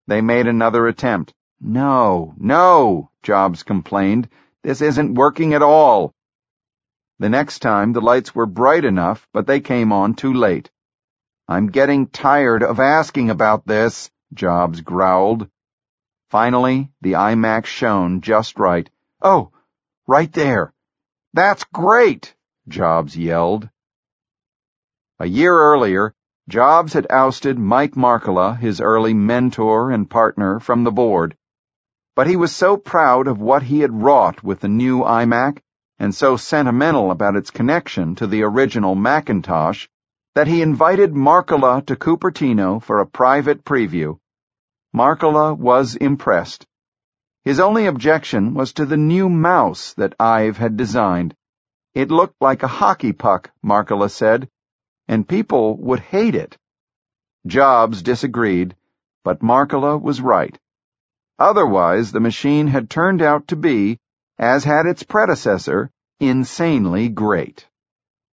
They made another attempt. No, Jobs complained. This isn't working at all. The next time the lights were bright enough, but they came on too late. I'm getting tired of asking about this, Jobs growled. Finally, the iMac shone just right. Oh, right there. That's great, Jobs yelled. A year earlier, Jobs had ousted Mike Markkula, his early mentor and partner, from the board. But he was so proud of what he had wrought with the new iMac, and so sentimental about its connection to the original Macintosh, that he invited Markkula to Cupertino for a private preview. Markkula was impressed. His only objection was to the new mouse that Ive had designed. It looked like a hockey puck, Markkula said, and people would hate it. Jobs disagreed, but Markkula was right. Otherwise, the machine had turned out to be, as had its predecessor, insanely great.